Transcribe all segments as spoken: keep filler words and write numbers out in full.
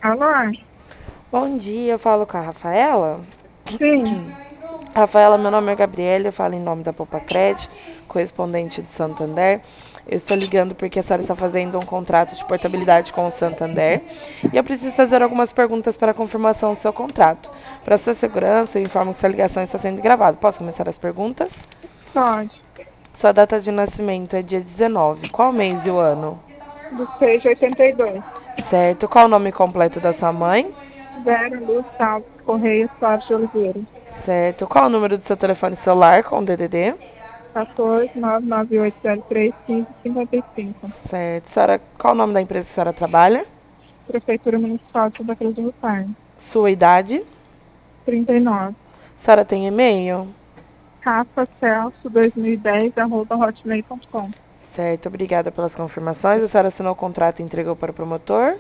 Alô? Bom dia, eu falo com a Rafaela. Sim, Rafaela, meu nome é Gabriela, eu falo em nome da Popacred, correspondente do Santander. Eu estou ligando porque a senhora está fazendo um contrato de portabilidade com o Santander e eu preciso fazer algumas perguntas para a confirmação do seu contrato. Para sua segurança, eu informo que essa ligação está sendo gravada. Posso começar as perguntas? pode. Sua data de nascimento é dia dezenove. Qual mês e o ano? Do seis de oitenta e dois. Certo. Qual o nome completo da sua mãe? Vera Luz Salles Correia Soares de Oliveira. Certo. Qual o número do seu telefone celular com D D D? quatorze, nove nove oito zero três, quinze, cinquenta e cinco. Certo. Senhora, qual o nome da empresa que a senhora trabalha? Prefeitura Municipal de Santa Cruz do Rio Pardo. Sua idade? trinta e nove. A senhora tem e-mail? Rafa Celso dois mil e dez, arroba hotmail ponto com. Certo. Obrigada pelas confirmações. A senhora assinou o contrato e entregou para o promotor?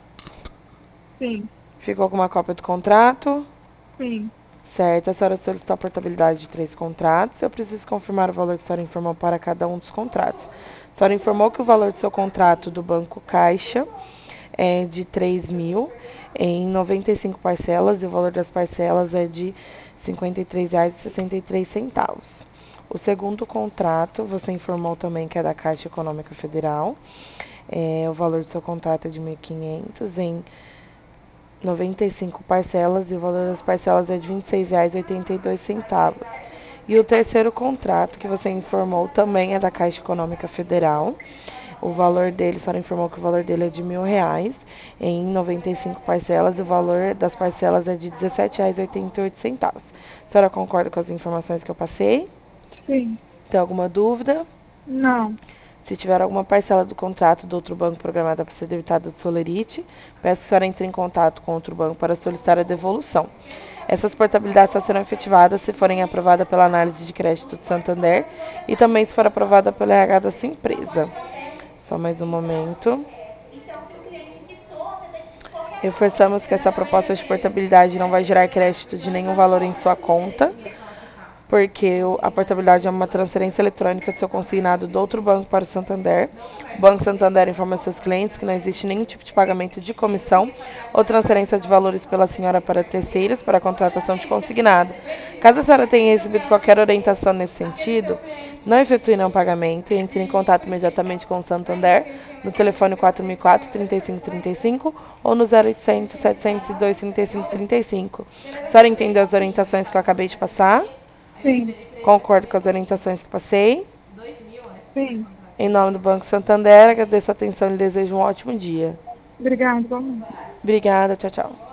Sim, Ficou com uma cópia do contrato? sim, Certo. A senhora solicitou a portabilidade de três contratos. Eu preciso confirmar o valor que a senhora informou para cada um dos contratos. A senhora informou que o valor do seu contrato do Banco Caixa é de três mil em noventa e cinco parcelas e o valor das parcelas é de cinquenta e três reais e sessenta e três centavos. O segundo contrato, você informou também que é da Caixa Econômica Federal. É, o valor do seu contrato é de mil e quinhentos em noventa e cinco parcelas e o valor das parcelas é de vinte e seis reais e oitenta e dois centavos. E o terceiro contrato que você informou também é da Caixa Econômica Federal. O valor dele, a senhora informou que o valor dele é de mil reais em noventa e cinco parcelas e o valor das parcelas é de dezessete reais e oitenta e oito centavos. A senhora concorda com as informações que eu passei? sim. Tem alguma dúvida? Não, Se tiver alguma parcela do contrato do outro banco programada para ser debitada do Solerite, peço que a senhora entre em contato com outro banco para solicitar a devolução. Essas portabilidades só serão efetivadas se forem aprovadas pela análise de crédito do Santander e também se for aprovada pelo R H da sua empresa. Só mais um momento. Reforçamos que essa proposta de portabilidade não vai gerar crédito de nenhum valor em sua conta, porque a portabilidade é uma transferência eletrônica do seu consignado do outro banco para o Santander. O Banco Santander informa seus clientes que não existe nenhum tipo de pagamento de comissão ou transferência de valores pela senhora para terceiros para a contratação de consignado. Caso a senhora tenha recebido qualquer orientação nesse sentido, não efetue nenhum pagamento e entre em contato imediatamente com o Santander no telefone quatro mil e quatro, trinta e cinco trinta e cinco ou no zero oitocentos, setecentos e dois, trinta e cinco trinta e cinco. A senhora entendeu as orientações que eu acabei de passar? sim, Concordo com as orientações que passei. sim. Em nome do Banco Santander, agradeço a atenção e lhe desejo um ótimo dia. Obrigada, vamos. Obrigada, tchau, tchau.